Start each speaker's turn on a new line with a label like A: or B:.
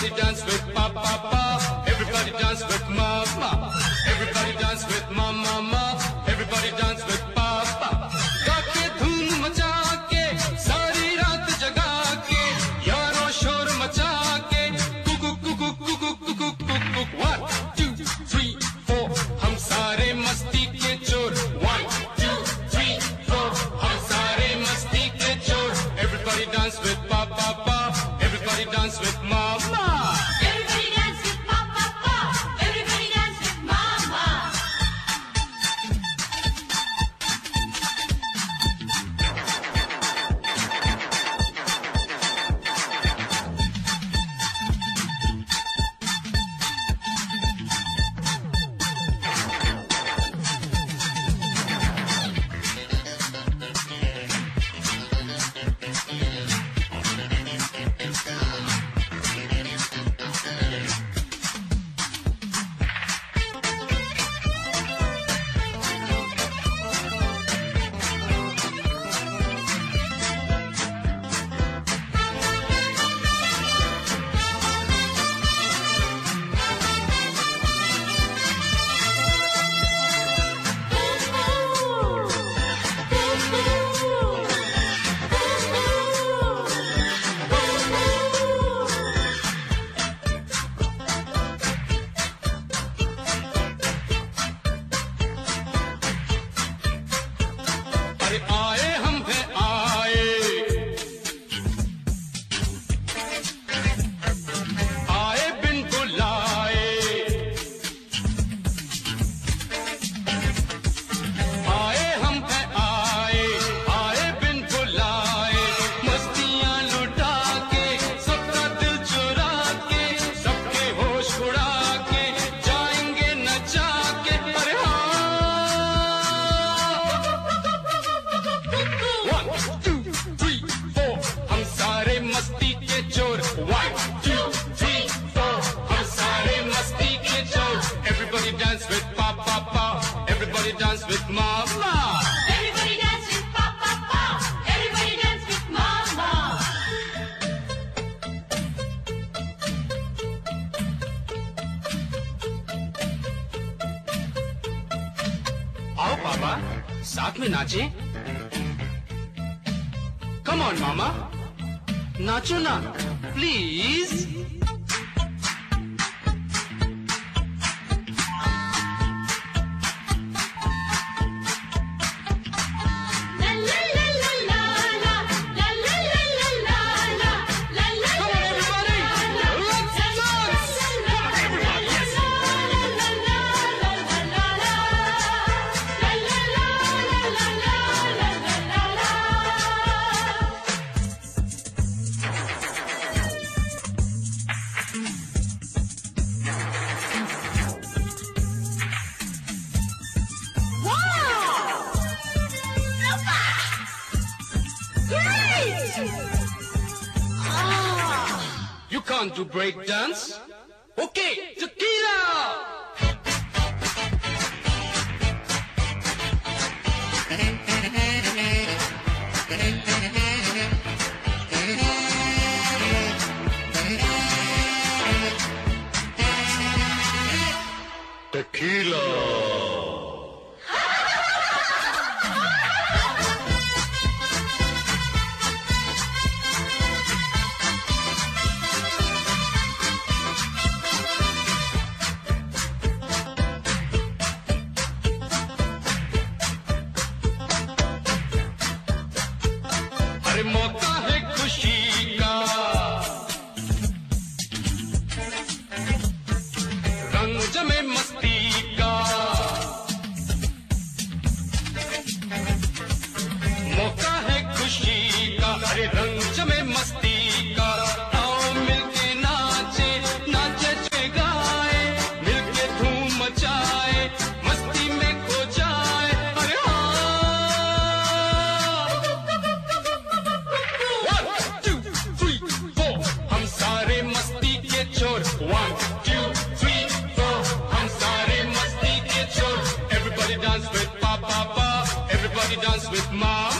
A: Everybody dance with Papa, Papa. Everybody dance with Mama. Everybody dance with Mama. Everybody dance with Papa. गाके धूम मचा के सारी रात जगा के यारों शोर मचा के कुकु कुकु कुकु कुकु कुकु 1 2 3 4 हम सारे मस्ती के चोर 1 2 3 4 हम सारे मस्ती के चोर. Everybody dance with Papa, Papa. Everybody dance with Mama.
B: Everybody dance with Papa, Papa. Everybody dance with Mama.
A: आए हम हैं आए, आए बिन बुलाए, आए हम हैं आए, आए बिन बुलाए, मस्तियां लुटा के सबका दिल चुरा के सबके होश उड़ा के जाएंगे नचा के. अरे हाँ 1 2 3 4 हम सारे मस्ती के चोर 1 2 3 4 हम सारे मस्ती के चोर. Everybody dance with Papa, Papa. Everybody dance with Mama.
B: Everybody dance with Papa, Papa. Everybody dance with Mama.
A: आओ पापा साथ में नाचें. Come on मामा नाचो ना please.
B: La la la la la la la la la la la la la la.
A: Come on everybody, let's dance. Everybody, yes. You can't do break dance. Okay, tequila. Tequila. अरे मौका है खुशी का, रंग जमे मस्ती का. मौका है खुशी का, अरे रंग जमे मस्ती का. आओ मिलके नाचे नाचे चे गाए, मिलके धूम मचाए मस्ती में खो जाए. अरे हाँ 1 2 3 4 हम सारे मस्ती के चोर 1 2 3 4 हम सारे मस्ती के चोर. Everybody dance with Papa, Papa. Everybody dance with Mama.